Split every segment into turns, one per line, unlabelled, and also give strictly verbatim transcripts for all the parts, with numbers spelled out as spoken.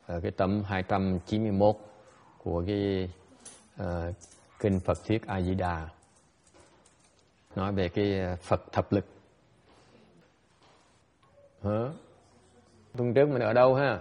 ở cái tấm hai trăm chín mươi mốt của cái uh, kinh Phật thuyết A Di Đà, nói về cái Phật thập lực. Hả? Tuần trước mình ở đâu ha?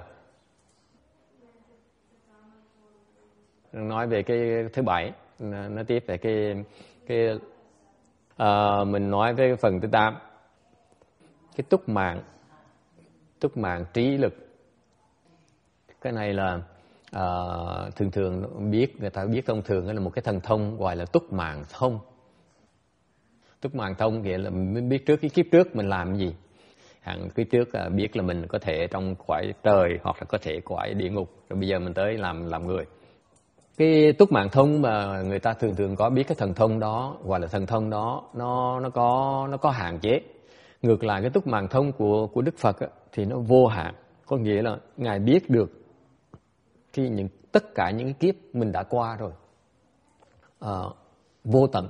Nói về cái thứ bảy, nói tiếp về cái cái uh, mình nói về cái phần thứ tám, cái túc mạng, túc mạng trí lực. Cái này là uh, thường thường biết, người ta biết thông thường là một cái thần thông gọi là túc mạng thông. Túc mạng thông nghĩa là mình biết trước cái kiếp trước mình làm cái gì. Hẳn kiếp trước uh, biết là mình có thể trong cõi trời hoặc là có thể cõi địa ngục, rồi bây giờ mình tới làm làm người. Cái túc mạng thông mà người ta thường thường có biết cái thần thông đó, gọi là thần thông đó, nó nó có nó có hạn chế. Ngược lại cái túc mạng thông của của Đức Phật á, thì nó vô hạn, có nghĩa là Ngài biết được cái những tất cả những cái kiếp mình đã qua rồi, à, vô tận.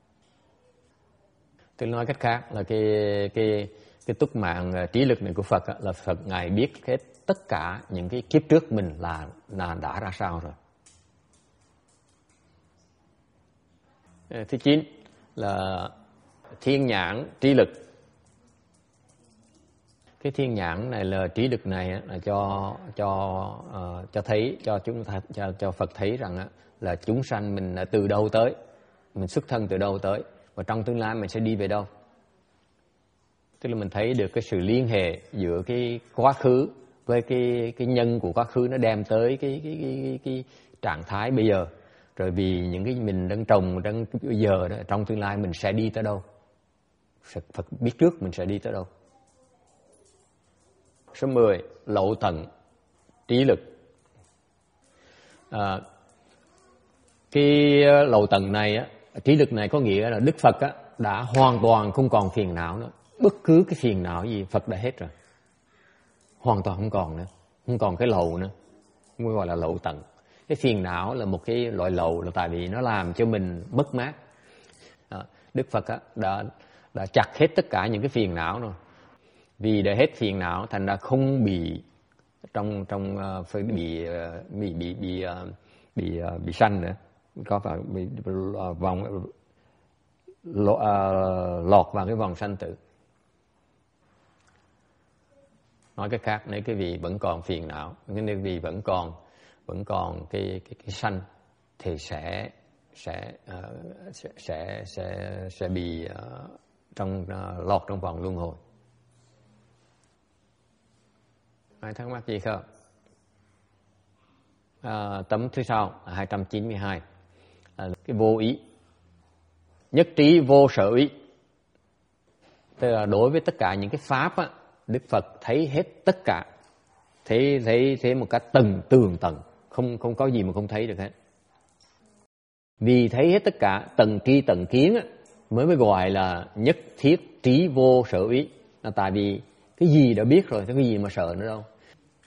Tôi nói cách khác là cái cái cái túc mạng trí lực này của Phật á, là Phật Ngài biết hết tất cả những cái kiếp trước mình là là đã ra sao rồi. Thứ chín là thiên nhãn trí lực. Cái thiên nhãn này là trí lực này là cho cho uh, cho thấy cho chúng ta cho, cho Phật thấy rằng là chúng sanh mình là từ đâu tới, mình xuất thân từ đâu tới, và trong tương lai mình sẽ đi về đâu. Tức là mình thấy được cái sự liên hệ giữa cái quá khứ với cái cái nhân của quá khứ nó đem tới cái cái cái cái, cái trạng thái bây giờ. Rồi vì những cái mình đang trồng đang bây giờ đó, trong tương lai mình sẽ đi tới đâu. Phật biết trước mình sẽ đi tới đâu. Số mười, lậu tận trí lực. À, cái lậu tận này á, trí lực này có nghĩa là Đức Phật á, đã hoàn toàn không còn phiền não nữa. Bất cứ cái phiền não gì Phật đã hết rồi, hoàn toàn không còn nữa, không còn cái lậu nữa, mới gọi là lậu tận. Cái phiền não là một cái loại lậu, là tại vì nó làm cho mình mất mát. À, Đức Phật á, đã đã chặt hết tất cả những cái phiền não rồi. Vì đã hết phiền não thành ra không bị trong trong uh, phải bị, uh, bị bị bị uh, bị uh, bị sanh nữa, có phải bị uh, vòng lọt, uh, lọt vào cái vòng sanh tử. Nói cách khác, nếu cái vị vẫn còn phiền não, nếu cái vị vẫn còn vẫn còn cái cái cái sanh thì sẽ sẽ uh, sẽ sẽ sẽ sẽ bị uh, trong uh, lọt trong vòng luân hồi. Ai thắc mắc gì không? À, tấm thứ sau hai trăm chín mươi hai, à, cái vô ý, nhất trí vô sở ý. Tức là đối với tất cả những cái pháp á, Đức Phật thấy hết tất cả, thấy thấy thấy một cách tầng tường tầng, không không có gì mà không thấy được hết. Vì thấy hết tất cả, tầng tri tầng kiến á, mới mới gọi là nhất thiết trí vô sở ý. Là tại vì cái gì đã biết rồi, cái gì mà sợ nữa đâu.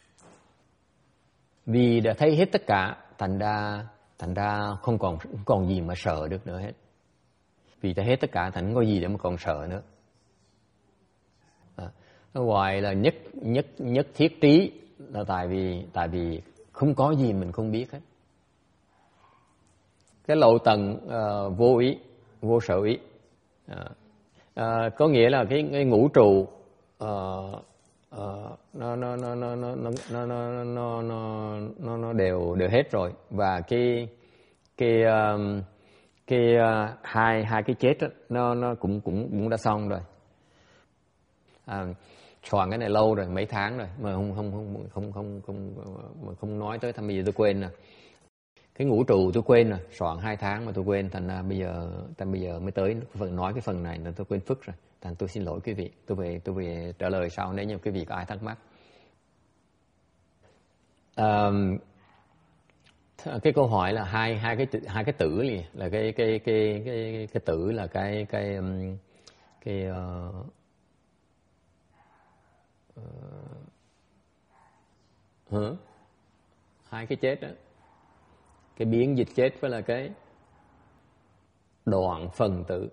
Vì đã thấy hết tất cả, thành ra thành ra không còn không còn gì mà sợ được nữa hết. Vì thấy hết tất cả, thành không có gì để mà còn sợ nữa. À, nó gọi là nhất nhất nhất thiết trí, là tại vì tại vì không có gì mình không biết hết. Cái lậu tận uh, vô ý, vô sở ý, à, à, có nghĩa là cái, cái ngũ trụ uh, Uh, nó nó nó nó nó nó nó nó nó nó nó đều đều hết rồi, và cái cái um, cái uh, hai hai cái chết đó, nó nó cũng cũng cũng đã xong rồi. À, soạn cái này lâu rồi, mấy tháng rồi mà không không không không không không mà không nói tới, thằng bây giờ tôi quên nè. Cái ngũ trụ tôi quên rồi, soạn hai tháng mà tôi quên, thành ra bây giờ thành bây giờ mới tới phần nói cái phần này là tôi quên phức rồi. Thành tôi xin lỗi quý vị, tôi về tôi về trả lời sau nếu như quý vị có ai thắc mắc. À, cái câu hỏi là hai hai cái hai cái tử gì là cái cái cái cái cái tử là cái cái cái uh, uh, hai cái chết đó, cái biến dịch chết với là cái đoạn phần tử.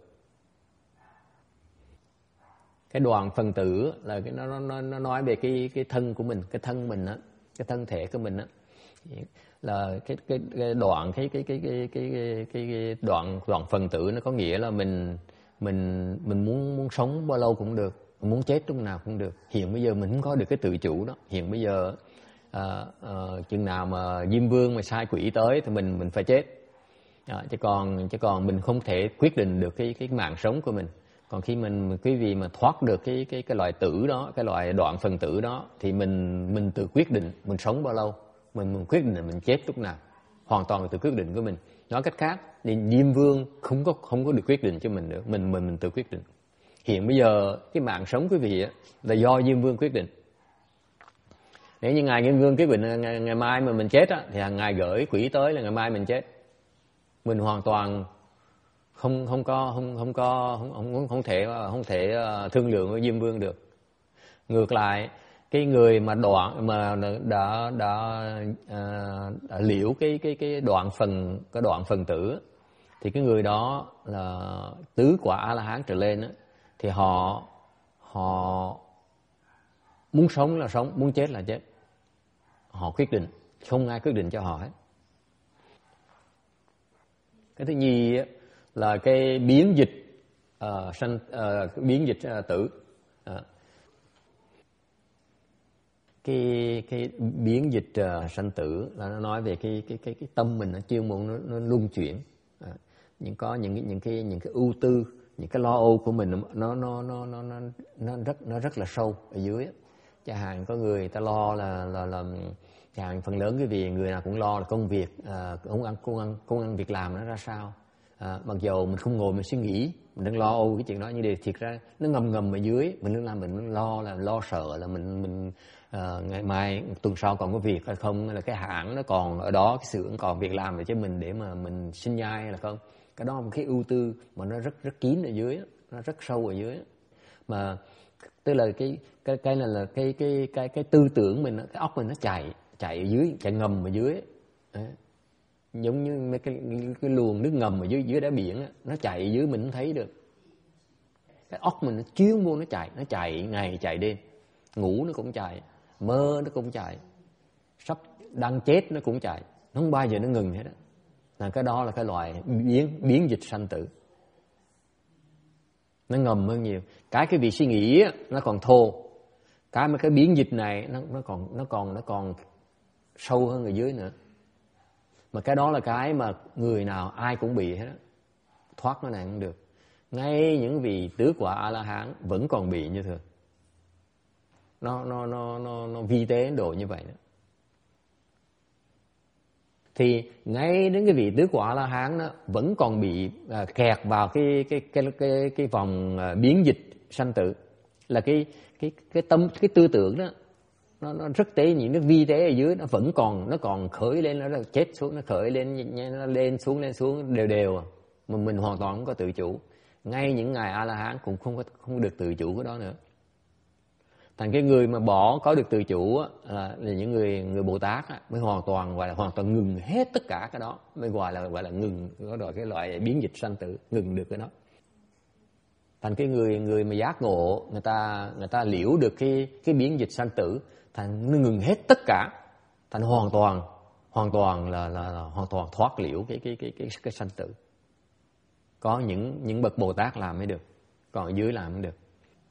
Cái đoạn phần tử là cái nó nó nó nói về cái cái thân của mình, cái thân mình á, cái thân thể của mình á, là cái cái, cái đoạn cái cái cái cái cái cái, cái đoạn đoạn phần tử, nó có nghĩa là mình mình mình muốn muốn sống bao lâu cũng được, muốn chết lúc nào cũng được. Hiện bây giờ mình không có được cái tự chủ đó. Hiện bây giờ à, à, chừng nào mà Diêm Vương mà sai quỷ tới thì mình mình phải chết. À, chứ còn chứ còn mình không thể quyết định được cái cái mạng sống của mình. Còn khi mình quý vị mà thoát được cái cái cái loại tử đó, cái loại đoạn phần tử đó, thì mình mình tự quyết định mình sống bao lâu, mình mình quyết định là mình chết lúc nào, hoàn toàn là tự quyết định của mình. Nói cách khác, thì Diêm Vương không có không có được quyết định cho mình nữa, mình mình mình tự quyết định. Hiện bây giờ cái mạng sống quý vị á, là do Diêm Vương quyết định. Nếu như ngài Diêm Vương quyết định là ngày, ngày mai mà mình chết á, thì ngài gửi quỷ tới là ngày mai mình chết. Mình hoàn toàn không không có không không có không không không thể không thể thương lượng với Diêm Vương được. Ngược lại, cái người mà đoạn mà đã đã, đã, đã liễu cái cái cái đoạn phần cái đoạn phần tử, thì cái người đó là tứ quả A La Hán trở lên á, thì họ họ muốn sống là sống, muốn chết là chết. Họ quyết định, không ai quyết định cho họ hết. Cái thứ nhì là cái biến dịch uh, sanh uh, biến dịch uh, tử. Uh. cái cái biến dịch uh, sanh tử là nó nói về cái cái cái cái tâm mình, nó chuyên môn nó, nó luân chuyển. Uh. Những có những cái những cái những cái ưu tư, những cái lo âu của mình nó nó nó nó nó nó rất nó rất là sâu ở dưới. Chẳng hạn có người ta lo là là là chẳng hạn phần lớn cái việc người nào cũng lo là công việc, uh, công ăn công ăn công ăn việc làm nó ra sao. À, mặc dù mình không ngồi mình suy nghĩ, mình đang lo âu cái chuyện đó, nhưng để thiệt ra nó ngầm ngầm ở dưới mình đang làm, mình lo là lo sợ là mình mình à, ngày mai tuần sau còn có việc hay không, hay là cái hãng nó còn ở đó, cái xưởng còn việc làm để cho mình để mà mình sinh nhai hay là không. Cái đó là một cái ưu tư mà nó rất rất kín ở dưới, nó rất sâu ở dưới. Mà tức là cái cái cái này là cái cái cái cái tư tưởng mình, cái óc mình nó chạy chạy ở dưới, chạy ngầm ở dưới. Đấy. Giống như mấy cái, cái luồng nước ngầm ở dưới dưới đáy biển á, nó chạy dưới mình không thấy được. Cái óc mình nó chuyên môn nó chạy, nó chạy ngày chạy đêm, ngủ nó cũng chạy, mơ nó cũng chạy, sắp đang chết nó cũng chạy, nó không bao giờ nó ngừng hết á. Là cái đó là cái loại biến biến dịch sanh tử, nó ngầm hơn nhiều. Cái cái việc suy nghĩ á, nó còn thô, cái mà cái biến dịch này nó nó còn nó còn nó còn sâu hơn ở dưới nữa. Mà cái đó là cái mà người nào ai cũng bị hết á, thoát cái này không được. Ngay những vị tứ quả A La Hán vẫn còn bị như thường. Nó nó nó nó nó vi tế đến độ như vậy đó. Thì ngay đến cái vị tứ quả A La Hán đó vẫn còn bị à, kẹt vào cái cái cái cái cái vòng à, biến dịch sanh tử, là cái cái cái tâm cái tư tưởng đó. Nó, nó rất tế, những cái vi tế ở dưới nó vẫn còn nó còn khởi lên, nó chết xuống, nó khởi lên, nó lên xuống lên xuống đều đều, mà mình hoàn toàn không có tự chủ. Ngay những ngài A La Hán cũng không có không được tự chủ cái đó nữa. Thành cái người mà bỏ có được tự chủ á, là, là những người người Bồ Tát á, mới hoàn toàn gọi là hoàn toàn ngừng hết tất cả cái đó, mới gọi là gọi là ngừng có loại cái loại biến dịch sanh tử, ngừng được cái đó. Thành cái người người mà giác ngộ, người ta người ta liễu được cái cái biến dịch sanh tử, thành nó ngừng hết tất cả, thành hoàn toàn hoàn toàn là là, là hoàn toàn thoát liễu cái cái cái cái cái sanh tử. Có những những bậc Bồ Tát làm mới được, còn ở dưới làm không được.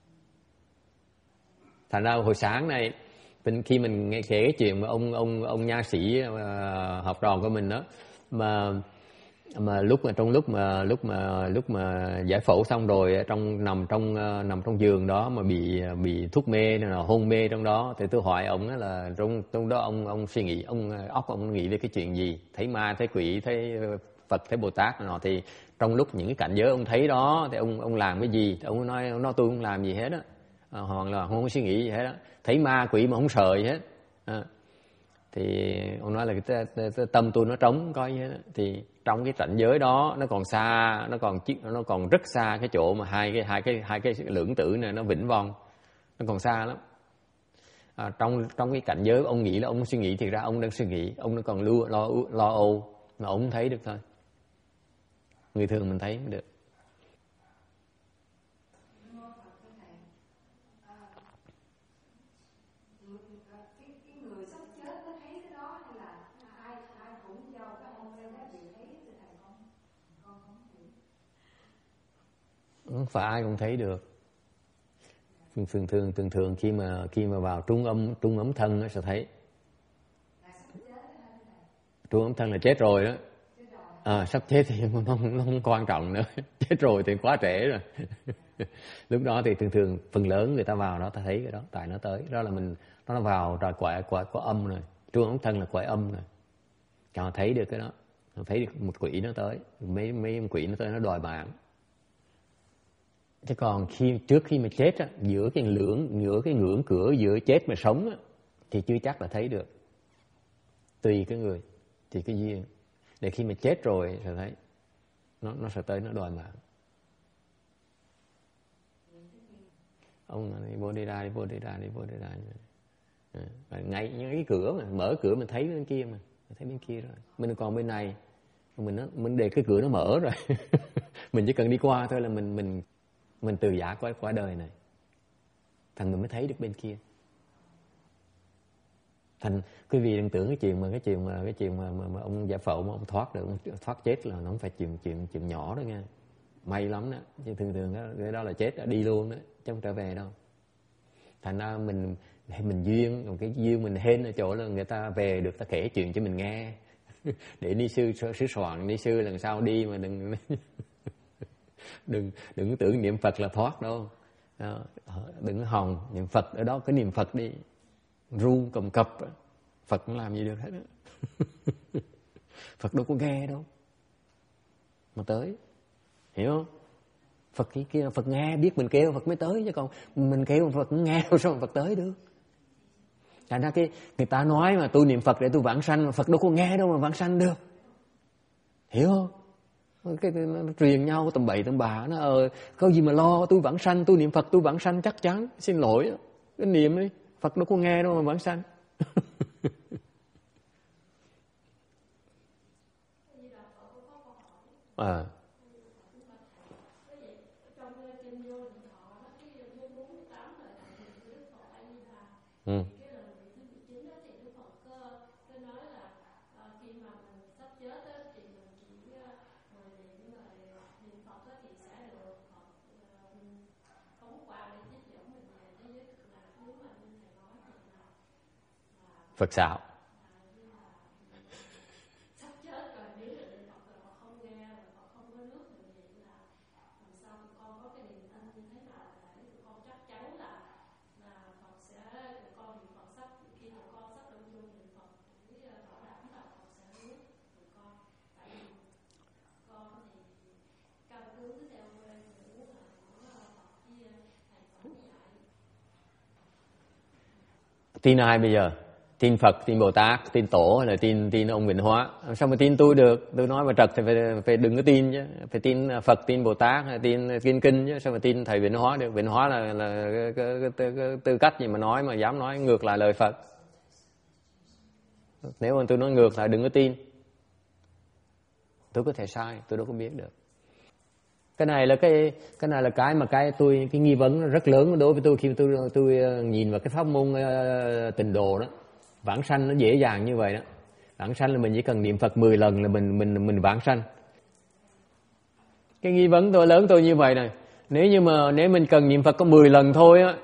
Thành ra hồi sáng này mình khi mình nghe kể cái chuyện mà ông ông ông nha sĩ uh, học trò của mình đó, mà mà lúc mà trong lúc mà lúc mà lúc mà giải phẫu xong rồi, trong nằm trong uh, nằm trong giường đó mà bị bị thuốc mê là hôn mê trong đó, thì tôi hỏi ông đó là trong trong đó ông ông suy nghĩ, ông óc ông nghĩ về cái chuyện gì, thấy ma thấy quỷ thấy Phật thấy Bồ Tát nọ, thì trong lúc những cái cảnh giới ông thấy đó thì ông ông làm cái gì? Ông nói ông nói tôi không làm gì hết á, à, hoặc là không có suy nghĩ gì hết á, thấy ma quỷ mà không sợ gì hết. À, thì ông nói là cái, cái, cái tâm tôi nó trống có gì hết á. Thì trong cái cảnh giới đó nó còn xa, nó còn nó còn rất xa cái chỗ mà hai cái hai cái hai cái lưỡng tử này nó vĩnh vong, nó còn xa lắm. À, trong trong cái cảnh giới ông nghĩ là ông suy nghĩ, thì ra ông đang suy nghĩ, ông nó còn lưu lo lo âu mà ông không thấy được thôi. Người thường mình thấy mới được.
Cái người sắp chết
Không phải ai cũng thấy được. Thường thường thường thường, thường khi mà khi mà vào trung âm trung ấm thân nó sẽ thấy. Trung ấm thân là chết rồi đó. À, sắp chết thì nó không, nó không quan trọng nữa. Chết rồi thì quá trễ rồi. Lúc đó thì thường thường phần lớn người ta vào đó ta thấy cái đó, tại nó tới đó là mình nó vào rồi quả quả có âm rồi, trung ấm thân là quả âm rồi, cho thấy được cái đó, thấy được một quỷ nó tới, mấy mấy ông quỷ nó tới nó đòi mạng. Chứ còn khi trước khi mà chết á, giữa cái lưỡng giữa cái ngưỡng cửa giữa chết và sống á, thì chưa chắc là thấy được, tùy cái người thì cái duyên. Để khi mà chết rồi thì thấy nó nó sẽ tới nó đòi mạng. Ông nói, đi vô đi ra đi vô đi ra đi vô đi ra à, ngay những cái cửa mà mở cửa mình thấy bên kia mà mình thấy bên kia rồi, mình còn bên này mình nó mình để cái cửa nó mở rồi. Mình chỉ cần đi qua thôi là mình mình mình từ giả qua qua đời này, thành mình mới thấy được bên kia. Thành quý vị đừng tưởng cái chuyện mà cái chuyện mà cái chuyện mà, mà, mà ông giả phẫu mà ông thoát được, ông thoát chết là nó không phải chuyện chuyện chuyện nhỏ đó nha, may lắm đó. Chứ thường thường đó, cái đó là chết đã đi luôn đó, chứ không trở về đâu. Thành ra mình mình duyên, còn cái duyên mình hên ở chỗ là người ta về được, ta kể chuyện cho mình nghe. Để ni sư sứ soạn ni sư lần sau đi mà đừng đừng đừng tưởng niệm Phật là thoát đâu. Đó, đừng có hòng niệm Phật ở đó, cái niệm Phật đi ru cầm cập, Phật không làm gì được hết đó. Phật đâu có nghe đâu mà tới, hiểu không? Phật kia, kia Phật nghe, biết mình kêu Phật mới tới, chứ còn mình kêu Phật cũng nghe sao mà Phật tới được. Thành ra cái người ta nói mà tôi niệm Phật để tôi vãng sanh, mà Phật đâu có nghe đâu mà vãng sanh được, hiểu không? Cái nó truyền nhau tầm bậy tầm bạ, nó ờ có gì mà lo, tôi vãng sanh, tôi niệm Phật tôi vãng sanh chắc chắn. Xin lỗi, cái niệm đi, Phật đâu có nghe đâu mà vãng sanh. À. Ừ. Phật xạo. Tin ai bây giờ? Tin Phật, tin Bồ Tát, tin Tổ hay là tin tin ông Vĩnh Hóa? Sao mà tin tôi được? Tôi nói mà trật thì phải, phải đừng có tin chứ. Phải tin Phật, tin Bồ Tát, hay tin Kinh Kinh chứ. Sao mà tin thầy Vĩnh Hóa được? Vĩnh Hóa là, là cái, cái, cái, cái, cái tư cách gì mà nói mà dám nói ngược lại lời Phật? Nếu mà tôi nói ngược lại đừng có tin. Tôi có thể sai, tôi đâu có biết được. Cái này là cái cái này là cái mà cái tôi cái nghi vấn rất lớn đối với tôi khi tôi tôi nhìn vào cái pháp môn uh, tịnh độ đó. Vãng sanh nó dễ dàng như vậy đó. Vãng sanh là mình chỉ cần niệm Phật mười lần là mình mình mình vãng sanh. Cái nghi vấn tôi lớn tôi như vậy này, nếu như mà nếu mình cần niệm Phật có mười lần thôi á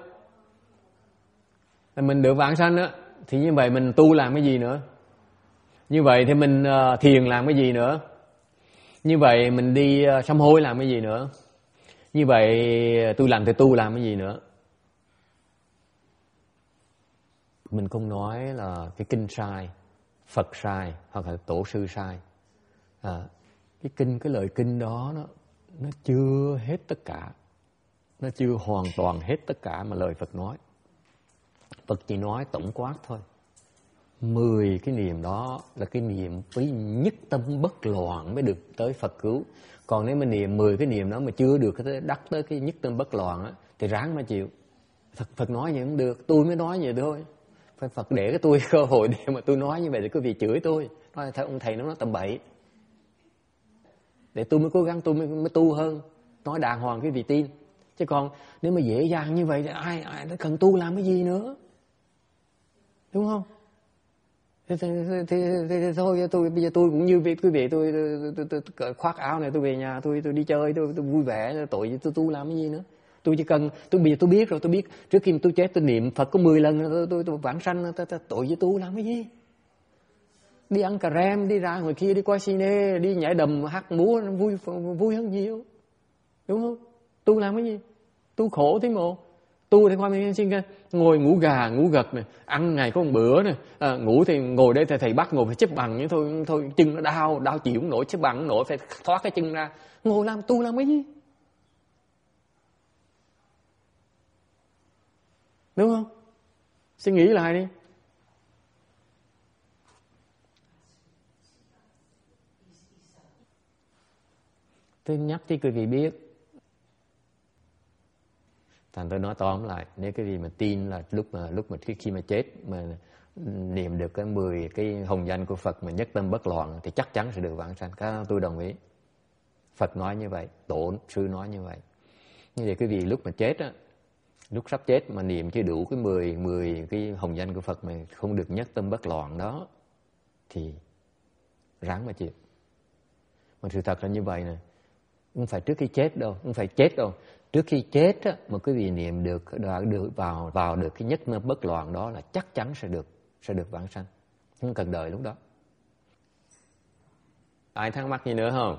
là mình được vãng sanh á, thì như vậy mình tu làm cái gì nữa? Như vậy thì mình uh, thiền làm cái gì nữa? Như vậy mình đi uh, sám hối làm cái gì nữa? Như vậy tôi làm thì tu làm cái gì nữa? Mình không nói là cái kinh sai, Phật sai hoặc là tổ sư sai. À, cái kinh, cái lời kinh đó nó, nó chưa hết tất cả, nó chưa hoàn toàn hết tất cả mà lời Phật nói. Phật chỉ nói tổng quát thôi. Mười cái niệm đó là cái niệm với nhất tâm bất loạn mới được tới Phật cứu. Còn nếu mà niệm mười cái niệm đó mà chưa được đắc tới cái nhất tâm bất loạn á, thì ráng mà chịu. Phật, Phật nói vậy không được, tôi mới nói vậy thôi. Phải Phật để cái tôi cơ hội để mà tôi nói như vậy để quý vị chửi tôi. Nói thầy, ông thầy nó nói tầm bậy. Để tôi mới cố gắng, tôi mới, mới tu hơn. Nói đàng hoàng quý vị tin. Chứ còn nếu mà dễ dàng như vậy thì ai, ai nó cần tu làm cái gì nữa? Đúng không? Thế, thế, thế, thế, thế thôi tôi bây giờ tôi cũng như quý vị, tôi, tôi, tôi, tôi, tôi khoác áo này tôi về nhà, tôi tôi đi chơi, tôi, tôi vui vẻ, tội tôi tu làm cái gì nữa. Tôi chỉ cần tôi bây giờ tôi biết rồi, tôi biết trước khi tôi chết tôi niệm Phật có mười lần tôi tôi, tôi vãng sanh, tôi, tôi, tội với tu làm cái gì. Đi ăn cà rem, đi ra ngoài kia đi coi cine, đi nhảy đầm hát múa vui vui hơn nhiều, đúng không? Tu làm cái gì? Tu khổ thế mồ. Tu thì khoa minh sinh ra ngồi ngủ gà ngủ gật này, ăn ngày có một bữa này, à, ngủ thì ngồi đây thầy thầy bắt ngồi phải xếp bằng như thôi thôi chân nó đau đau chịu không nổi, xếp bằng không nổi phải thoát cái chân ra, ngồi làm tu làm cái gì, đúng không? Suy nghĩ lại đi. Tôi nhắc cho quý vị biết. Thành tôi nói tóm lại, nếu cái gì mà tin là lúc mà lúc mà khi mà chết mà niệm được cái mười cái hồng danh của Phật mà nhất tâm bất loạn thì chắc chắn sẽ được vãng sanh. Cái tôi đồng ý. Phật nói như vậy, tổ sư nói như vậy. Như vậy quý vị lúc mà chết á, lúc sắp chết mà niệm chưa đủ cái mười mười cái hồng danh của Phật mà không được nhất tâm bất loạn đó thì ráng mà chịu. Mà sự thật là như vậy nè, không phải trước khi chết đâu, không phải chết đâu. Trước khi chết á, mà quý vị niệm được, được vào vào được cái nhất tâm bất loạn đó là chắc chắn sẽ được sẽ được vãng sanh, không cần đợi lúc đó. Ai thắc mắc gì nữa không?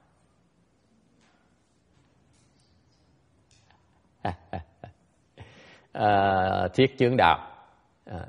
À, thiết chướng đạo. À.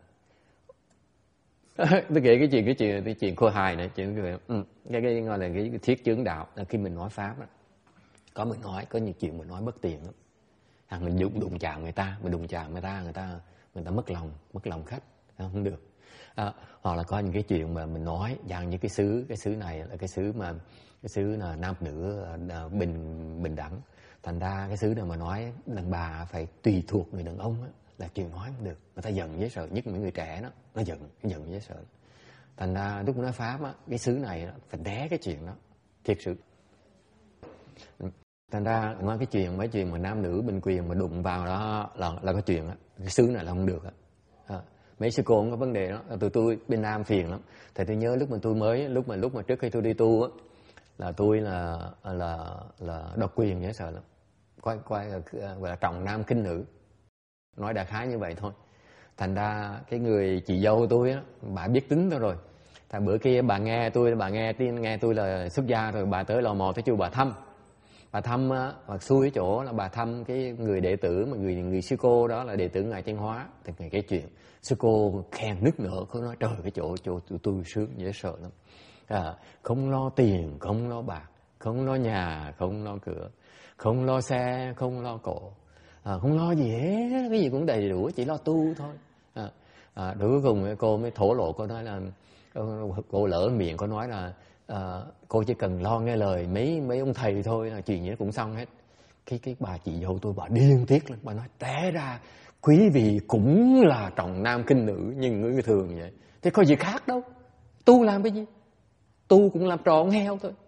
Tôi kể cái chuyện cái chuyện cái chuyện khôi hài này, chuyện cái ừ, cái cái gọi là cái thiết chướng đạo là khi mình nói pháp đó, có mình nói có nhiều chuyện mình nói bất tiện lắm. Hoặc mình đụng đụng chạm người ta, mình đụng chạm người ta, người ta người ta mất lòng, mất lòng khách, không được. À, hoặc là có những cái chuyện mà mình nói rằng như cái xứ cái xứ này là cái xứ mà cái xứ là nam nữ là bình bình đẳng, thành ra cái xứ nào mà nói đàn bà phải tùy thuộc người đàn ông á, là chuyện nói không được, người ta giận dễ sợ, nhất những người trẻ đó nó giận nó giận dễ sợ. Thành ra lúc nói pháp á, cái xứ này phải né cái chuyện đó, thiệt sự. Thành ra nói cái chuyện mấy chuyện mà nam nữ bình quyền mà đụng vào đó là là cái chuyện á, cái xứ này là không được á. À, mấy sư cô cũng có vấn đề đó, tụi tôi bên Nam phiền lắm. Thì tôi nhớ lúc mà tôi mới lúc mà lúc mà trước khi tôi đi tu á, là tôi là là là độc quyền dễ sợ lắm, quay quay gọi là trọng nam khinh nữ, nói đại khái như vậy thôi. Thành ra cái người chị dâu tôi á, bà biết tính tôi rồi. Thành bữa kia bà nghe tôi bà nghe tin nghe tôi là xuất gia rồi, bà tới lò mò tới chùa bà thăm. Bà thăm bà xui cái chỗ là bà thăm cái người đệ tử mà người người sư cô đó là đệ tử ngài Chân Hóa. Thì ngày cái chuyện sư cô khen nức nở, cô nói trời cái chỗ chỗ tụi tôi sướng dễ sợ lắm. À, không lo tiền, không lo bạc, không lo nhà, không lo cửa, không lo xe, không lo cổ, à, không lo gì hết, cái gì cũng đầy đủ, chỉ lo tu thôi. À, à, rồi cuối cùng cô mới thổ lộ, cô nói là cô lỡ miệng cô nói là à, cô chỉ cần lo nghe lời mấy mấy ông thầy thôi là chuyện gì nó cũng xong hết. Cái cái bà chị dâu tôi bà điên tiết lắm, bà nói té ra quý vị cũng là trọng nam khinh nữ nhưng người thường vậy, thế có gì khác đâu, tu làm cái gì, tu cũng làm trò con heo thôi.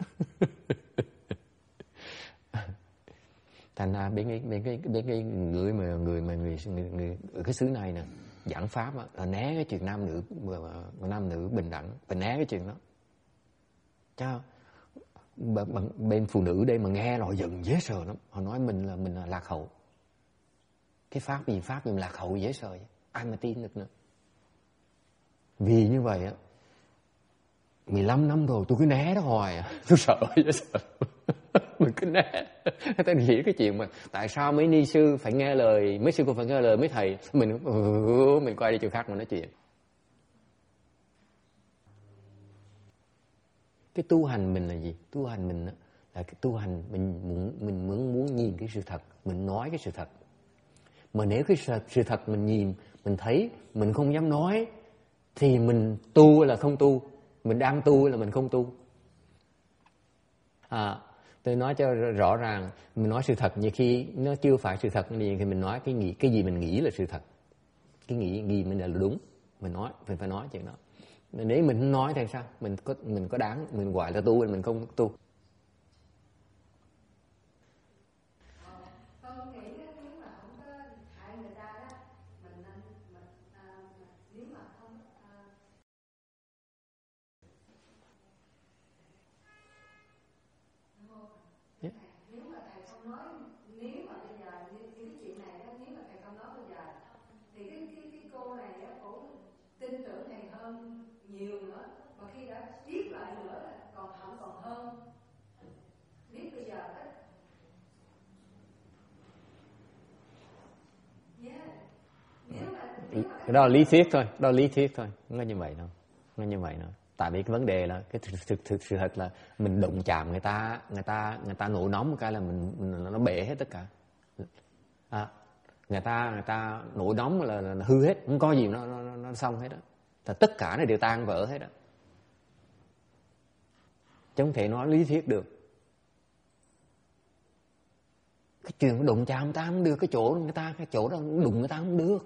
Thành ra bên cái bên cái bên cái người mà người mà người người, người ở cái xứ này nè giảng pháp á, là né cái chuyện nam nữ nam nữ bình đẳng, phải né cái chuyện đó. Chứ bên phụ nữ đây mà nghe rồi giận dễ sợ lắm, họ nói mình là mình là lạc hậu, cái pháp gì pháp gì lạc hậu dễ sợ vậy? Ai mà tin được nữa. Vì như vậy á, mười lăm năm rồi tôi cứ né đó hoài à. Tôi sợ dễ sợ. Mình cứ né. Ta nghĩ cái chuyện mà tại sao mấy ni sư phải nghe lời, mấy sư cô phải nghe lời mấy thầy, mình ừ, mình quay đi chỗ khác mà nói chuyện. Cái tu hành mình là gì? Tu hành mình là cái tu hành mình muốn mình muốn muốn nhìn cái sự thật, mình nói cái sự thật. Mà nếu cái sự, sự thật mình nhìn, mình thấy, mình không dám nói thì mình tu là không tu, mình đang tu là mình không tu. À, tôi nói cho rõ ràng, mình nói sự thật nhiều khi nó chưa phải sự thật thì mình nói cái nghĩ cái gì mình nghĩ là sự thật, cái nghĩ gì mình là đúng, mình nói mình phải nói chuyện đó. Nếu mình không nói thì sao? Mình có mình có đáng mình gọi là tu, mình không tu.
tin tưởng thầy hơn nhiều nữa, mà khi đã biết lại nữa là còn hận còn hơn. Biết bây giờ hết. Yeah. Nếu mà, nếu mà
cái đó là lý thuyết thôi, đó là lý thuyết thôi, không có như vậy đâu, không có như vậy đâu. Tại vì cái vấn đề là cái thực thực thực sự thật là mình đụng chạm người ta, người ta người ta nổi nóng một cái là mình, mình nó bể hết tất cả. À, người ta người ta nổi nóng là, là, là hư hết, không có gì nó nó nó xong hết đó. Thì tất cả nó đều tan vỡ hết đó. Chứ không thể nói lý thuyết được. Cái chuyện đụng chạm người ta không được, cái chỗ người ta cái chỗ đó đụng người ta không được.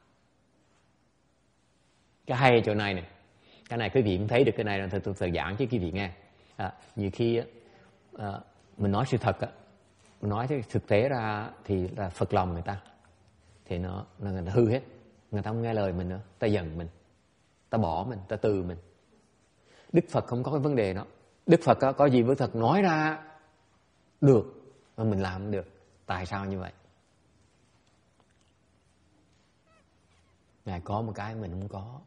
Cái hay chỗ này này, cái này quý vị cũng thấy được cái này là tôi phải giảng cho quý vị nghe. À, nhiều khi à, mình nói sự thật á, mình nói cái thực tế ra thì là phật lòng người ta, thì nó, nó người ta hư hết, người ta không nghe lời mình nữa, ta giận mình, ta bỏ mình, ta từ mình. Đức Phật không có cái vấn đề đó. Đức Phật có, có gì với thật nói ra được mà mình làm không được. Tại sao như vậy? Ngài có một cái mình không có.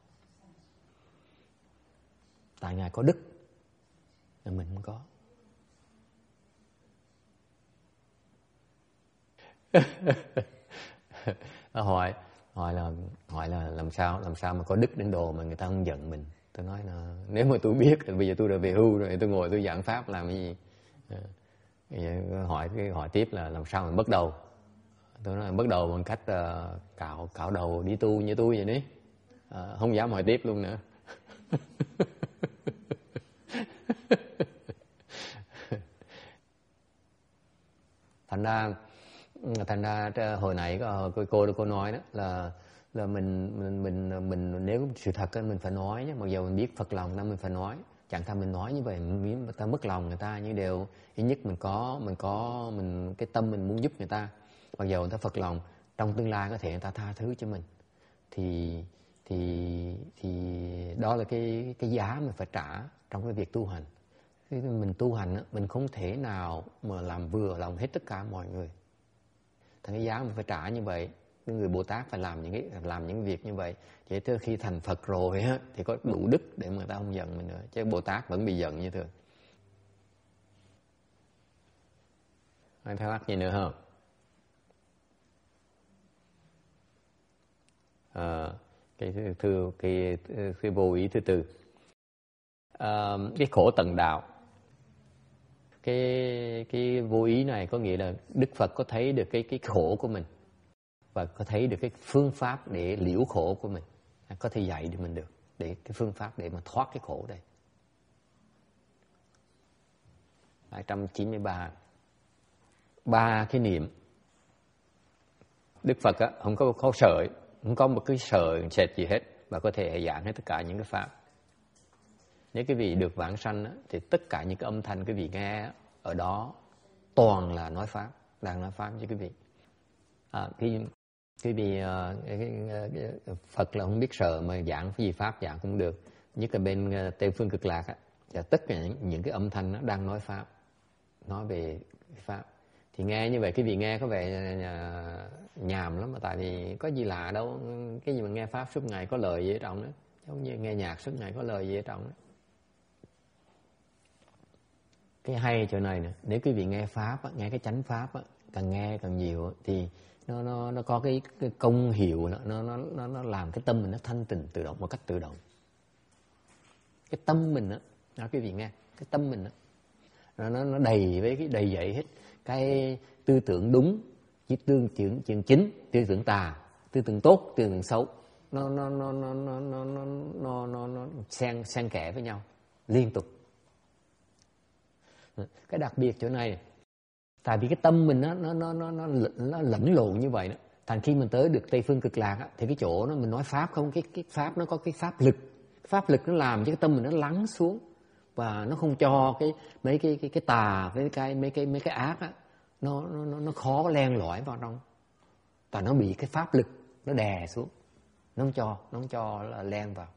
Tại Ngài có đức mà mình không có. hỏi hỏi là hỏi là làm sao làm sao mà có đức đến độ mà người ta không giận mình. Tôi nói là nếu mà tôi biết thì bây giờ tôi đã về hưu rồi, tôi ngồi tôi giảng pháp làm cái gì. Hỏi cái hỏi tiếp là làm sao mà bắt đầu. Tôi nói là bắt đầu bằng cách uh, cạo cạo đầu đi tu như tôi vậy đấy. Uh, không dám hỏi tiếp luôn nữa. thành ra thành ra hồi nãy cô cô cô nói đó là là mình mình mình mình nếu sự thật mình phải nói nhé, mặc dù mình biết Phật lòng, mình phải nói. Chẳng thà mình nói như vậy mình người ta mất lòng người ta, như đều ít nhất mình có mình có mình cái tâm mình muốn giúp người ta, mặc dù người ta Phật lòng, trong tương lai có thể người ta tha thứ cho mình, thì thì thì đó là cái cái giá mình phải trả trong cái việc tu hành. Khi mình tu hành mình không thể nào mà làm vừa lòng hết tất cả mọi người. Thành cái giá mình phải trả như vậy. Cái người Bồ Tát phải làm những cái làm những việc như vậy. Chỉ tới khi thành Phật rồi á thì có đủ đức để mà người ta không giận mình nữa. Chứ Bồ Tát vẫn bị giận như thường. Anh thắc mắc gì nữa không? À, cái thứ cái cái vô ý thứ tư. À, cái khổ tận đạo. Cái cái vô ý này có nghĩa là Đức Phật có thấy được cái cái khổ của mình và có thấy được cái phương pháp để liễu khổ của mình, có thể dạy được mình được để cái phương pháp để mà thoát cái khổ đây. hai trăm chín mươi ba ba cái niệm. Đức Phật á, không có có sợi, không có một cái sợi sệt gì hết và có thể giảng hết tất cả những cái pháp. Nếu quý vị được vãng sanh á, thì tất cả những cái âm thanh quý vị nghe ở đó toàn là nói pháp, đang nói pháp cho quý vị. À, cái quý vị uh, Phật là không biết sợ mà giảng cái gì pháp giảng cũng được. Nhất là bên uh, Tây Phương Cực Lạc á, và tất cả những, những cái âm thanh nó đang nói pháp, nói về pháp. Thì nghe như vậy quý vị nghe có vẻ uh, nhàm lắm, mà tại vì có gì lạ đâu, cái gì mà nghe pháp suốt ngày có lời gì ở trong đó, giống như nghe nhạc suốt ngày có lời gì ở trong đó. Cái hay chỗ này nè, nếu quý vị nghe pháp á, nghe cái chánh pháp á, càng nghe càng nhiều á, thì nó nó nó có cái, cái công hiệu nó nó nó nó làm cái tâm mình nó thanh tịnh tự động, một cách tự động. Cái tâm mình á, nói quý vị nghe, cái tâm mình á, nó nó nó đầy với cái đầy dậy hết cái tư tưởng đúng, chỉ tư tưởng chuyện chính, tư tưởng tà, tư tưởng tốt, tư tưởng xấu, nó nó nó nó nó nó nó nó nó nó xen xen kẽ với nhau liên tục. Cái đặc biệt chỗ này, tại vì cái tâm mình nó nó nó nó nó, nó lẫn lộn như vậy đó. Thành khi mình tới được Tây Phương Cực Lạc á, thì cái chỗ nó mình nói pháp không, cái cái pháp nó có cái pháp lực, pháp lực nó làm cho cái tâm mình nó lắng xuống và nó không cho cái mấy cái cái cái tà với cái mấy cái mấy cái ác á, nó nó nó khó len lỏi vào trong. Và nó bị cái pháp lực nó đè xuống, nó không cho, nó không cho là len vào.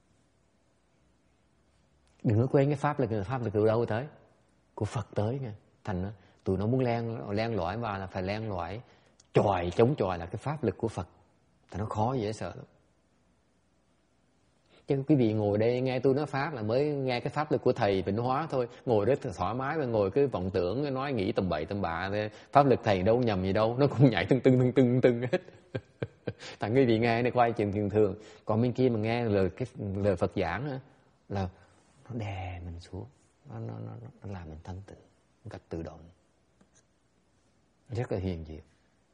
Đừng có quên cái pháp lực, pháp lực từ đâu tới? Của Phật tới nha. Thành tụi nó muốn len len lỏi vào là phải len lỏi chòi chống chòi là cái pháp lực của Phật. Thì nó khó dễ sợ lắm. Chứ quý vị ngồi đây nghe tôi nói pháp là mới nghe cái pháp lực của thầy Vĩnh Hóa thôi, ngồi rất thoải mái, mà ngồi cứ vọng tưởng nói nghĩ tầm bậy tầm bạ, pháp lực thầy đâu nhầm gì đâu, nó cũng nhảy tưng tưng tưng tưng tưng hết. Thằng quý vị nghe này quay chuyện thường thường, còn bên kia mà nghe lời cái lời Phật giảng á, là nó đè mình xuống, nó nó nó, nó làm mình thanh tịnh một cách tự động, rất là hiền diệu.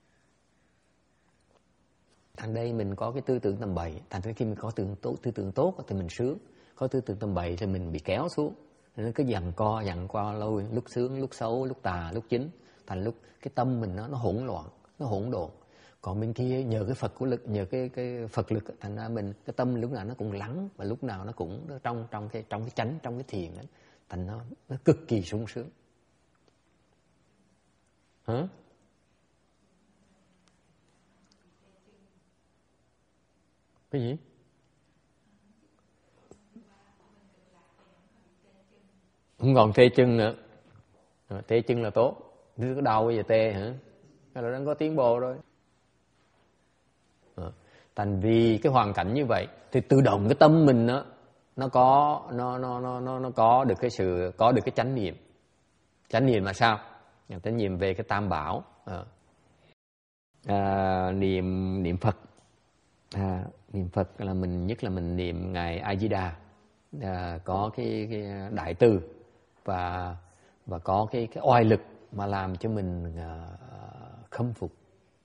Thành đây mình có cái tư tưởng tầm bậy, thành ra khi mình có tư tưởng tốt, tư tưởng tốt thì mình sướng, có tư tưởng tầm bậy thì mình bị kéo xuống, nó cứ dằn co dằn co lâu, lúc sướng lúc xấu, lúc tà lúc chính, thành lúc cái tâm mình nó nó hỗn loạn, nó hỗn độn. Còn bên kia nhờ cái Phật của lực, nhờ cái cái Phật lực, thành ra mình cái tâm lúc nào nó cũng lắng, và lúc nào nó cũng trong trong cái trong cái chánh, trong cái thiền đó, thành nó nó cực kỳ sung sướng. Hả? Cái gì? Không còn tê chân nữa. À, tê chân là tốt. Cứ đau bây giờ tê hả? Hay là đang có tiến bộ rồi. À, thành vì cái hoàn cảnh như vậy thì tự động cái tâm mình nó nó có nó nó nó nó nó có được cái sự có được cái chánh niệm. Chánh niệm là sao? Chánh niệm về cái tam bảo. À, à, niệm niệm Phật. À, niệm Phật là mình nhất là mình niệm ngài A Di Đà, à, có cái, cái đại từ và và có cái cái oai lực mà làm cho mình à, khâm phục.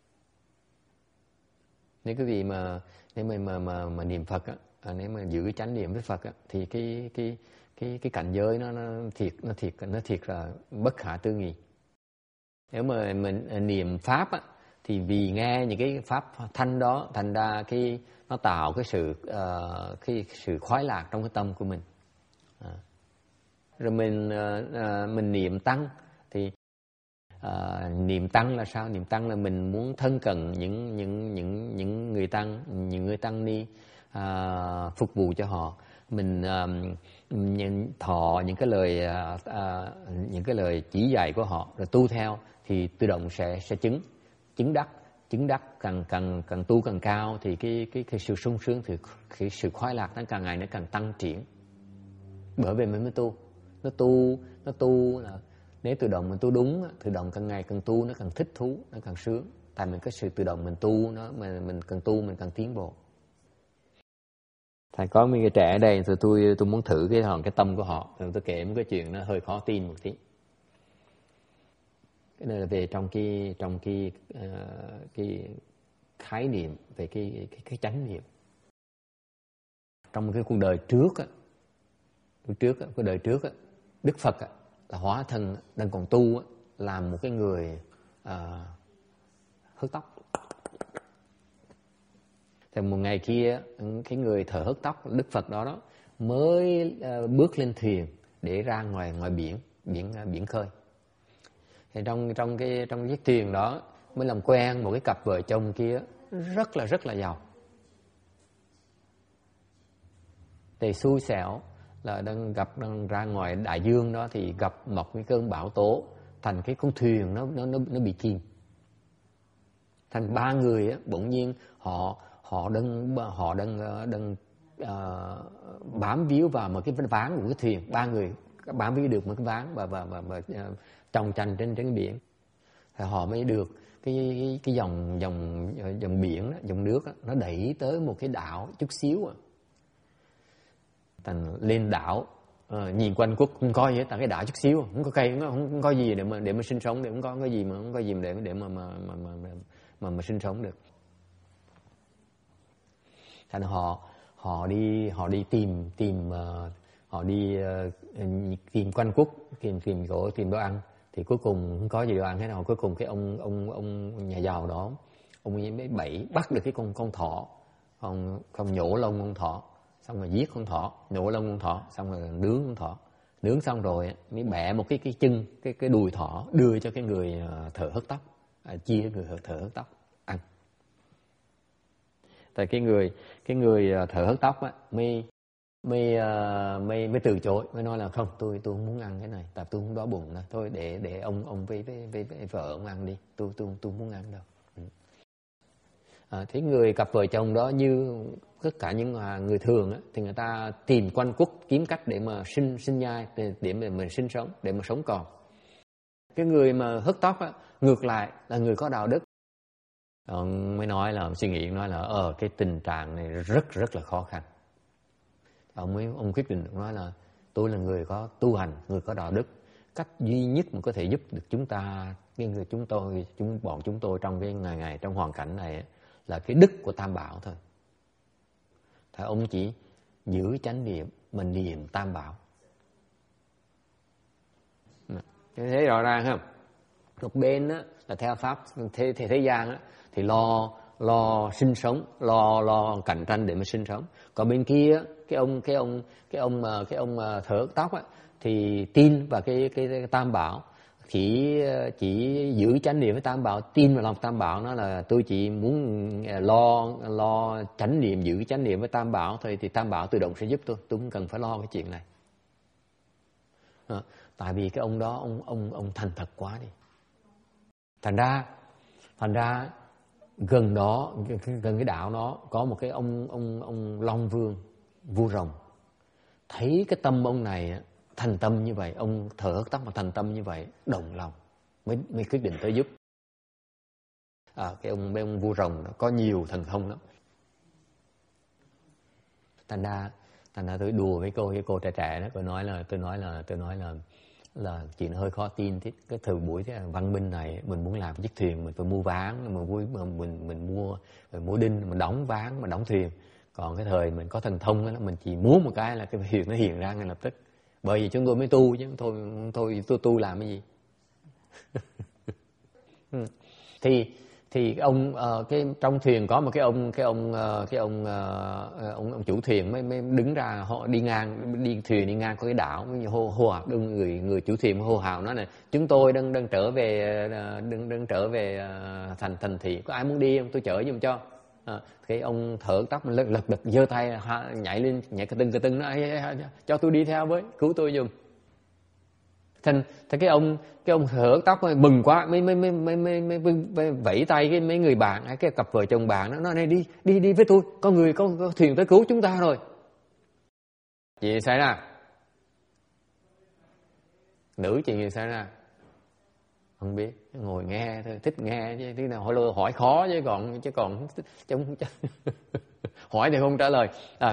Nếu quý vị mà nếu mà mà mà, mà niệm Phật á, à, nếu mà giữ chánh niệm với Phật á, thì cái cái cái cái cảnh giới nó nó thiệt nó thiệt nó thiệt là bất khả tư nghị. Nếu mà mình niệm pháp á, thì vì nghe những cái pháp thanh đó, thành ra cái nó tạo cái sự uh, cái sự khoái lạc trong cái tâm của mình. À. Rồi mình uh, uh, mình niệm tăng thì uh, niệm tăng là sao? Niệm tăng là mình muốn thân cận những những những những người tăng, những người tăng ni, uh, phục vụ cho họ. Mình uh, nhận thọ những cái lời uh, uh, những cái lời chỉ dạy của họ rồi tu theo, thì tự động sẽ sẽ chứng chứng đắc. Chứng đắc càng càng càng tu càng cao thì cái cái cái sự sung sướng, thì cái sự khoái lạc nó càng ngày nó càng tăng triển. Bởi vì mình mới tu, nó tu nó tu là nếu tự động mình tu đúng, tự động càng ngày càng tu nó càng thích thú, nó càng sướng. Tại mình cái sự tự động mình tu nó mình mình càng tu mình càng tiến bộ. Thầy có mấy người trẻ ở đây, thì tôi tôi muốn thử cái hòn cái tâm của họ, thì tôi kể một cái chuyện nó hơi khó tin một tí. Cái này là về trong cái trong cái uh, cái khái niệm về cái cái, cái chánh niệm. Trong cái cuộc đời trước á, trước á, cuộc đời trước á, Đức Phật á, là hóa thân đang còn tu á, làm một cái người uh, hớt tóc. Thì một ngày kia cái người thợ hớt tóc Đức Phật đó đó mới uh, bước lên thuyền để ra ngoài ngoài biển biển uh, biển khơi. Thì trong trong cái trong chiếc thuyền đó mới làm quen một cái cặp vợ chồng kia rất là rất là giàu. Thì xui xẻo là đang gặp đang ra ngoài đại dương đó, thì gặp một cái cơn bão tố, thành cái con thuyền nó nó nó nó bị chìm. Thành ba người á, bỗng nhiên họ họ đang họ đang đang uh, bám víu vào một cái ván của cái thuyền. Ba người bám víu được một cái ván và và và, và uh, trồng chành trên trên biển. Thì họ mới được cái cái, cái dòng dòng dòng biển đó, dòng nước đó, nó đẩy tới một cái đảo chút xíu à. Thành lên đảo, uh, nhìn quanh quốc không có gì hết, tại cái đảo chút xíu, không có cây, không có, không có gì để mà để mà sinh sống, để không có cái gì mà không có gì để để mà mà mà mà mà, mà, mà sinh sống được. Thành họ họ đi họ đi tìm tìm uh, họ đi uh, tìm quanh quốc, tìm tìm chỗ tìm đồ ăn, thì cuối cùng không có gì đồ ăn hết nào. Cuối cùng cái ông ông ông nhà giàu đó, ông ấy bẫy bắt được cái con con thỏ, không không nhổ lông con thỏ, xong rồi giết con thỏ, nhổ lông con thỏ, xong rồi nướng con thỏ, nướng xong rồi mới bẻ một cái cái chân cái cái đùi thỏ đưa cho cái người thợ hớt tóc, à, chia người thợ hớt tóc ăn. Tại cái người cái người thợ hớt tóc á mới mới mới mới từ chối, mới nói là không, tôi tôi không muốn ăn cái này, tại tôi không đói bụng nữa, thôi để để ông ông với với với, với vợ ông ăn đi, tôi tôi tôi không muốn ăn đâu. Ừ. À, thế người cặp vợ chồng đó như tất cả những người thường á, thì người ta tìm quanh quất kiếm cách để mà sinh sinh nhai, để, để mà mình sinh sống, để mà sống còn. Cái người mà hớt tóc á, ngược lại là người có đạo đức. Ông mới nói là suy nghĩ nói là ờ cái tình trạng này rất rất là khó khăn. Ông mới ông quyết định nói là tôi là người có tu hành, người có đạo đức. Cách duy nhất mà có thể giúp được chúng ta, cái người chúng tôi, chúng bọn chúng tôi trong cái ngày ngày trong hoàn cảnh này là cái đức của Tam Bảo thôi. Thì ông chỉ giữ chánh niệm, mình niệm Tam Bảo. Thế rõ ràng không? Một bên á, là theo pháp thế, thế, thế gian á, thì lo lo sinh sống, lo lo cạnh tranh để mà sinh sống. Còn bên kia cái ông cái ông cái ông cái ông thợ tóc á, thì tin vào cái cái, cái Tam Bảo, chỉ chỉ giữ chánh niệm với Tam Bảo, tin vào lòng Tam Bảo, nó là tôi chỉ muốn lo lo chánh niệm, giữ chánh niệm với Tam Bảo thôi, thì Tam Bảo tự động sẽ giúp tôi, tôi không cần phải lo cái chuyện này. À, tại vì cái ông đó ông ông ông thành thật quá đi. Thành ra thành ra gần đó, gần cái đảo đó có một cái ông ông ông Long Vương vua rồng, thấy cái tâm ông này thành tâm như vậy, ông thợ hớt tóc mà thành tâm như vậy, động lòng mới mới quyết định tới giúp. À, cái ông bên ông vua rồng đó có nhiều thần thông lắm. Thành ra thành ra tôi đùa với cô, cái cô trẻ trẻ đó, tôi nói là tôi nói là tôi nói là là chuyện hơi khó tin. Thế cái thời buổi thế văn minh này, mình muốn làm chiếc thuyền mình phải mua ván, mình vui mình mình mình mua mình mua đinh, mình đóng ván, mình đóng thuyền. Còn cái thời mình có thần thông đó, mình chỉ muốn một cái là cái thuyền nó hiện ra ngay lập tức. Bởi vì chúng tôi mới tu chứ thôi thôi tôi tu làm cái gì. thì thì ông uh, cái trong thuyền có một cái ông cái ông uh, cái ông, uh, ông ông chủ thuyền mới mới đứng ra, họ đi ngang đi thuyền đi ngang có cái đảo, mới hô hô hào, người người chủ thuyền hô hào nói này, chúng tôi đang đang trở về đang đang trở về uh, thành thành thị, có ai muốn đi không, tôi chở giùm cho. À, cái ông thợ tóc lật lật lật giơ tay nhảy lên nhảy cái tưng cái tưng nói cho tôi đi theo với, cứu tôi giùm. Thành thì cái ông cái ông thợ tóc mừng quá, mới mới mới mới mới, mới, mới vẫy tay cái mấy người bạn, cái cặp vợ chồng bạn nó nói này, đi đi đi với tôi, có người có, có thuyền tới cứu chúng ta rồi. Chuyện gì xảy ra? Nữ chuyện gì xảy ra? Không biết, ngồi nghe thôi, thích nghe chứ, thế nào hỏi hỏi khó chứ còn chứ còn chứ không hỏi thì không trả lời. À,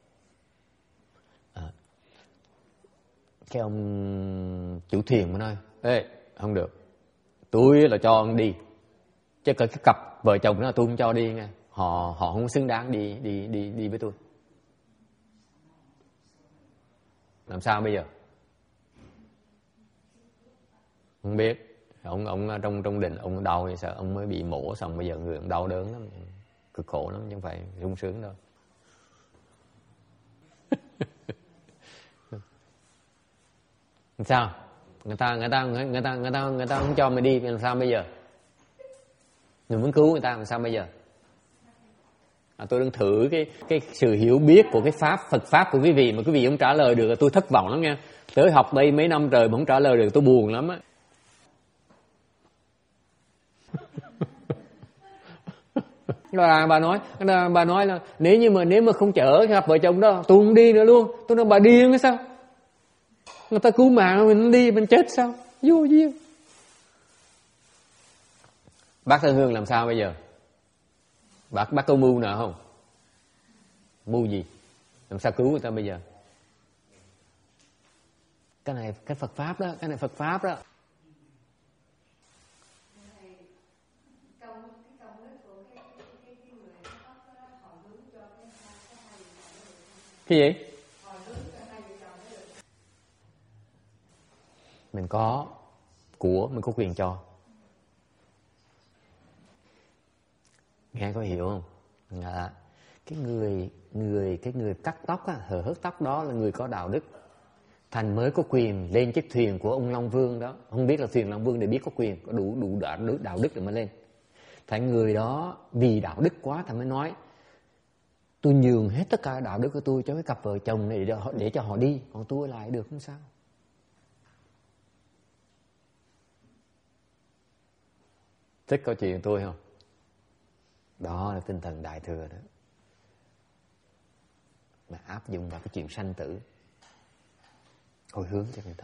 à, cái ông chủ thuyền mới nói, ê không được, tôi là cho ông đi, chứ cái cặp vợ chồng đó tôi không cho đi nghe, họ họ không xứng đáng đi đi đi đi với tôi. Làm sao bây giờ? Không biết. Ông ông trong trong đình ông đau hay sao, ông mới bị mổ xong bây giờ người ông đau đớn lắm, cực khổ lắm chứ không phải sung sướng đâu. Sao? Người ta người ta người ta người ta người ta người ta không cho mày đi, làm sao bây giờ? Mình muốn cứu người ta làm sao bây giờ? À, tôi đang thử cái cái sự hiểu biết của cái pháp Phật pháp của quý vị mà quý vị không trả lời được, tôi thất vọng lắm nha. Tới học đây mấy năm trời mà không trả lời được, tôi buồn lắm á. Là bà nói là bà nói là nếu như mà nếu mà không chở gặp vợ chồng đó tôi không đi nữa luôn. Tôi nói bà điên hay sao? Người ta cứu mạng mình đi mình chết sao? Vô duyên. Bác Thân Hương làm sao bây giờ? Bác bác có mưu nào không? Mưu gì? Làm sao cứu người ta bây giờ? Cái này cái Phật pháp đó, cái này Phật pháp đó. Cái gì? Mình có của, mình có quyền cho. Nghe có hiểu không? À, cái người người cái người cắt tóc á, hở hớt tóc đó là người có đạo đức, thành mới có quyền lên chiếc thuyền của ông Long Vương đó. Không biết là thuyền Long Vương để biết có quyền, có đủ đủ đạo đức, đạo đức để mà lên. Thành người đó vì đạo đức quá thành mới nói tôi nhường hết tất cả đạo đức của tôi cho cái cặp vợ chồng này để, để cho họ đi, còn tôi lại được không sao? Thích câu chuyện tôi không? Đó là tinh thần Đại Thừa đó, mà áp dụng vào cái chuyện sanh tử, hồi hướng cho người ta.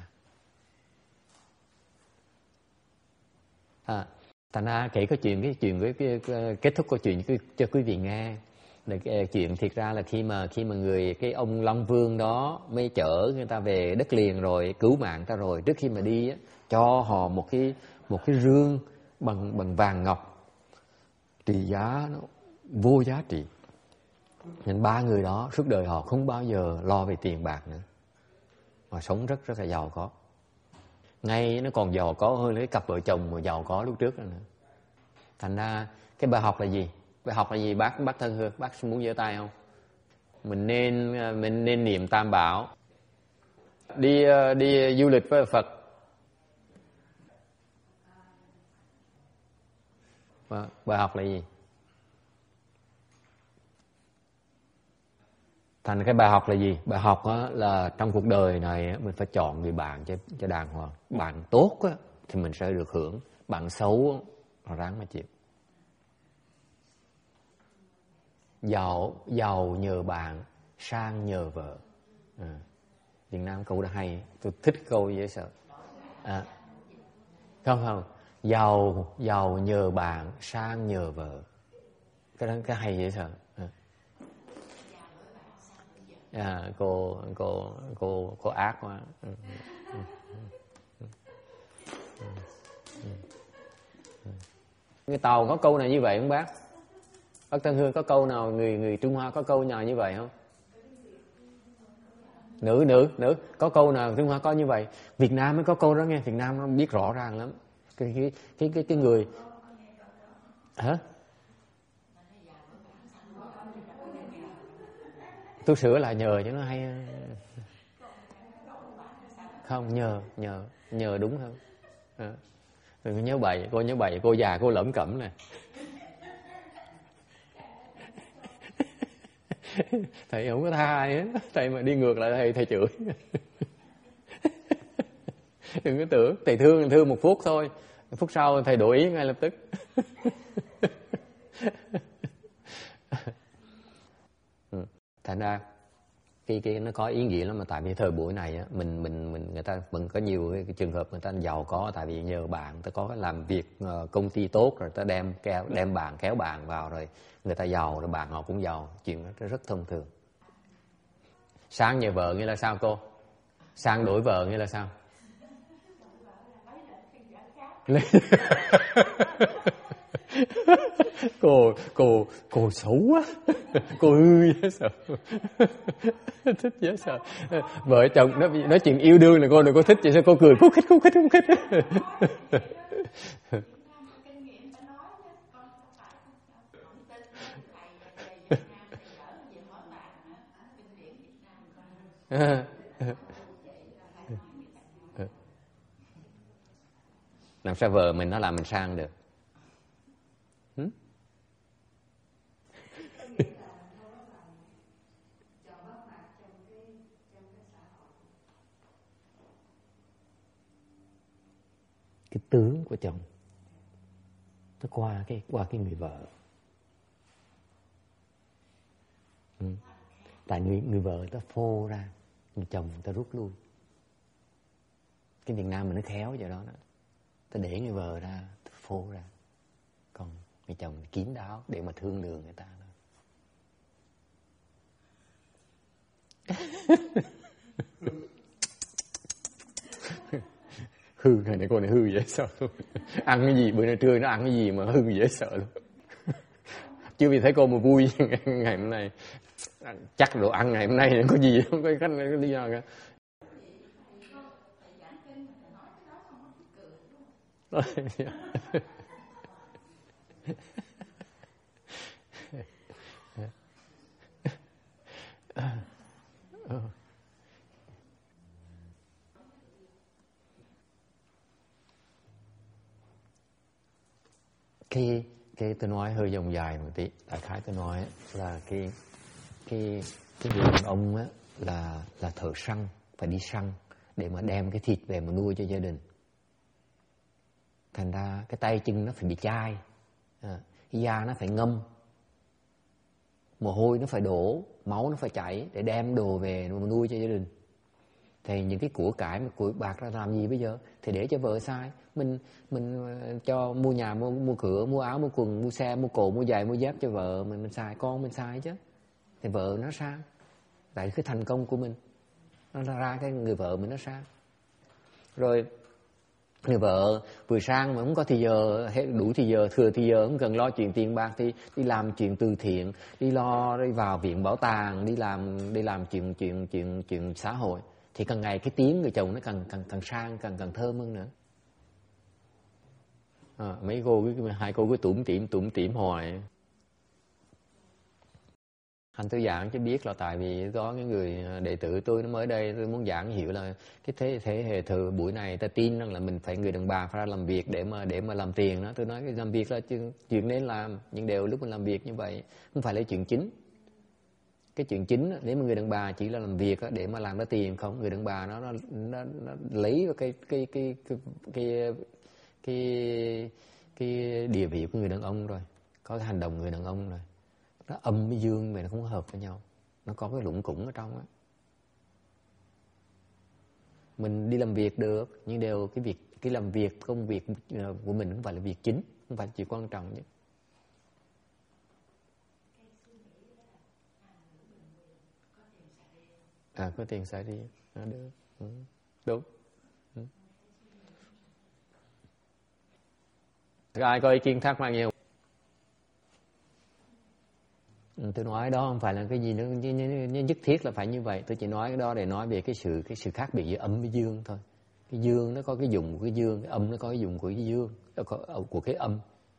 À, thành ra kể cái chuyện cái chuyện với cái, cái, kết thúc câu chuyện cho, cho quý vị nghe. Là cái chuyện thiệt ra là khi mà khi mà người cái ông Long Vương đó mới chở người ta về đất liền rồi, cứu mạng người ta rồi, trước khi mà đi á, cho họ một cái một cái rương bằng bằng vàng ngọc trị giá nó vô giá trị. Nên ba người đó suốt đời họ không bao giờ lo về tiền bạc nữa, mà sống rất rất là giàu có. Ngay nó còn giàu có hơn cái cặp vợ chồng mà giàu có lúc trước nữa. Thành ra cái bài học là gì? Bài học là gì bác bác Thân Hương? Bác muốn giơ tay không? Mình nên mình nên niệm Tam Bảo, đi đi du lịch với Phật. Bài học là gì? Thành cái bài học là gì? Bài học á, là trong cuộc đời này mình phải chọn người bạn cho, cho đàng hoàng. Bạn tốt á, thì mình sẽ được hưởng. Bạn xấu á, ráng mà chịu. Giàu, giàu nhờ bạn, sang nhờ vợ. À, Việt Nam câu đó hay, tôi thích câu dễ sợ. À, không không, giàu giàu nhờ bạn, sang nhờ vợ. Cái đó cái hay dễ sợ. À. À, cô cô cô cô ác quá. Ừ. Ừ. Ừ. Ừ. Ừ. Người Tàu có câu này như vậy không bác? Bác Tân Hương có câu nào, người người Trung Hoa có câu nào như vậy không? Nữ nữ nữ có câu nào Trung Hoa có như vậy? Việt Nam mới có câu đó nghe. Việt Nam nó biết rõ ràng lắm. Cái cái cái cái, cái người hả? Tôi sửa lại nhờ cho nó hay. Không, nhờ nhờ nhờ đúng hơn. À. Đừng có nhớ bậy, cô nhớ bậy, cô già cô lẩm cẩm này. Thầy không có tha ai hết, thầy mà đi ngược lại thầy thầy chửi. Đừng có tưởng thầy thương thương một phút thôi, phút sau thầy đổi ý ngay lập tức. Thành ra cái cái nó có ý nghĩa lắm, mà tại vì thời buổi này á, mình mình mình người ta vẫn có nhiều cái, cái trường hợp người ta giàu có tại vì nhờ bạn, người ta có cái làm việc uh, công ty tốt rồi ta đem kéo đem bạn kéo bạn vào rồi người ta giàu rồi bạn họ cũng giàu, chuyện đó rất thông thường. Sang nhờ vợ nghĩa là sao cô? Sang đổi vợ nghĩa là sao? cô cô cô xấu quá, cô hư dễ sợ. Thích dễ sợ. Vợ chồng nói, nói chuyện yêu đương là cô đừng có thích, vậy sao cô cười khúc khích khúc khích khúc khích. Làm sao vợ mình nó làm mình sang được? Hmm? Cái tướng của chồng nó qua cái qua cái người vợ. Ừ. Tại người người vợ người ta phô ra, người chồng người ta rút lui. Cái Việt Nam mình nó khéo vậy đó, đó. Ta để người vợ ra, ta phô ra, còn người chồng kín đáo để mà thương lượng người ta. Hư ngày này cô này hư dễ sợ luôn. Ăn cái gì bữa nay trưa nó ăn cái gì mà hư dễ sợ luôn. Chứ vì thấy cô mà vui ngày hôm nay, chắc đồ ăn ngày hôm nay có gì không có cách có lý do cả. Cái cái tôi nói hơi dòng dài một tí, đại khái tôi nói là cái cái cái người đàn ông á là là thợ săn, phải đi săn để mà đem cái thịt về mà nuôi cho gia đình. Thành ra cái tay chân nó phải bị chai, à, cái da nó phải ngâm mồ hôi nó phải đổ, máu nó phải chảy để đem đồ về nuôi cho gia đình. Thì những cái của cải mà của bạc ra làm gì bây giờ? Thì để cho vợ xài. Mình mình cho mua nhà, mua, mua cửa, mua áo, mua quần, mua xe, mua cộ, mua giày, mua dép cho vợ mình, mình xài, con mình xài chứ. Thì vợ nó sang. Tại cái thành công của mình nó ra cái người vợ mình nó sang. Rồi người vợ vừa sang mà không có thì giờ, đủ thì giờ, thừa thì giờ, không cần lo chuyện tiền bạc thì đi làm chuyện từ thiện, đi lo đi vào viện bảo tàng, đi làm đi làm chuyện chuyện chuyện chuyện xã hội. Thì càng ngày cái tiếng người chồng nó càng càng càng sang, càng càng thơm hơn nữa. À, mấy cô cứ hai cô cứ tủm tỉm tủm tỉm hoài. Anh tôi giảng chứ biết là tại vì có cái người đệ tử tôi nó mới đây, tôi muốn giảng hiểu là cái thế thế hệ thừa buổi này ta tin rằng là mình phải người đàn bà phải ra làm việc để mà để mà làm tiền đó. Tôi nói cái làm việc là chuyện, chuyện nên làm, nhưng đều lúc mình làm việc như vậy không phải là chuyện chính. Cái chuyện chính nếu mà người đàn bà chỉ là làm việc để mà làm ra tiền không, người đàn bà nó nó, nó, nó lấy cái cái cái cái cái cái cái địa vị của người đàn ông rồi, có cái hành động người đàn ông rồi. Nó âm với dương mà nó không hợp với nhau, nó có cái lủng củng ở trong á. Mình đi làm việc được, nhưng đều cái việc cái làm việc công việc của mình không phải là việc chính, không phải là chuyện quan trọng nhất. À, có tiền xài đi, à, được, ừ. Đúng. Ừ. Ai có ý kiến thắc mắc nhiều? Ừ, tôi nói đó không phải là cái gì nó nhất thiết là phải như vậy. Tôi chỉ nói cái đó để nói về cái sự cái sự khác biệt giữa âm với dương thôi. Cái dương nó có cái dụng của cái dương, cái âm nó có cái dụng của cái dương, của cái âm.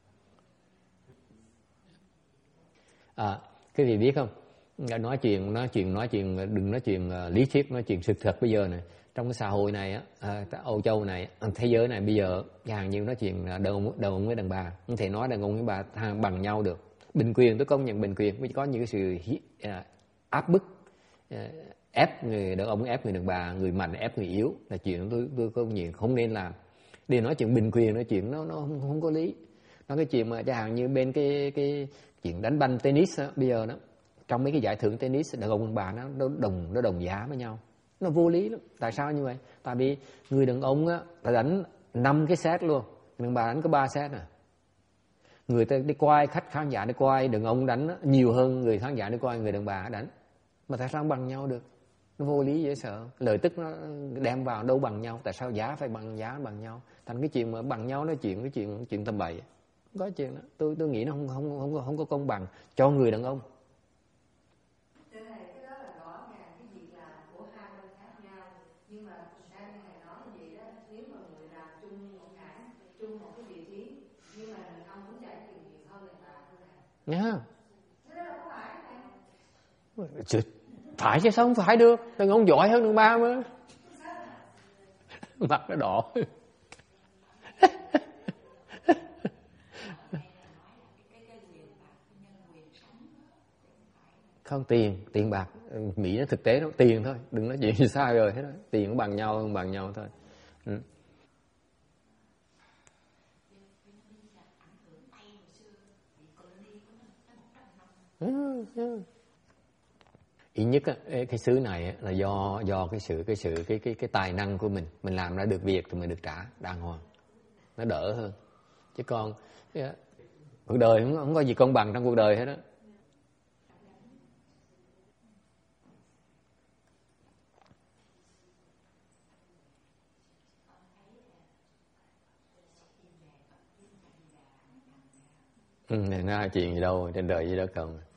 À, cái gì biết không? Nói chuyện, nói chuyện, nói chuyện, đừng nói chuyện uh, lý thuyết, nói chuyện sự thật bây giờ này. Trong cái xã hội này á, à, Âu Châu này, thế giới này bây giờ hàng như nói chuyện đàn ông, đàn ông với đàn bà, không thể nói đàn ông với bà bằng nhau được. Bình quyền, tôi công nhận bình quyền, mới có những cái sự uh, áp bức, uh, ép người đàn ông ép người đàn bà, người mạnh ép người yếu là chuyện tôi tôi công nhận không nên làm. Để nói chuyện bình quyền, nói chuyện nó nó không, không có lý. Nói cái chuyện mà chẳng hạn như bên cái cái chuyện đánh banh tennis á, bây giờ đó trong mấy cái giải thưởng tennis đàn ông đàn bà nó đồng nó đồng giá với nhau, nó vô lý lắm. Tại sao như vậy? Tại vì người đàn ông á ta đánh năm cái set luôn, đàn bà đánh có ba set à. Người ta đi coi, khách khán giả đi coi đàn ông đánh á, nhiều hơn người khán giả đi coi người đàn bà đánh, mà tại sao không bằng nhau được? Nó vô lý dễ sợ. Lợi tức nó đem vào đâu bằng nhau, tại sao giá phải bằng giá bằng nhau? Thành cái chuyện mà bằng nhau nói chuyện cái chuyện chuyện tầm bậy, không có chuyện đó. Tôi tôi nghĩ nó không không không có không có công bằng cho người đàn ông.
Thế này cái đó là rõ ràng cái việc làm của hai bên khác nhau, nhưng mà theo như ngài nói như vậy đó, nếu mà người làm chung một hãng, chung một cái vị trí, nhưng mà đàn ông cũng trả tiền nhiều hơn người ta thôi này.
Nhá.
Thế đó là có phải này?
Phải chứ sao không phải được? Đàn ông giỏi hơn đàn bà mà. Mặt nó đỏ. Không, tiền, tiền bạc, Mỹ nó thực tế nó tiền thôi, đừng nói chuyện sai rồi hết đó. Tiền nó bằng nhau, bằng nhau thôi. Ừ. Ừ, ừ. Ít nhất á, cái xứ này là do do cái sự cái sự cái cái cái tài năng của mình, mình làm ra được việc thì mình được trả đàng hoàng, nó đỡ hơn. Chứ còn yeah, cuộc đời không, không có gì công bằng trong cuộc đời hết đó. Ừ, này nói chuyện gì đâu, trên đời gì đó cần.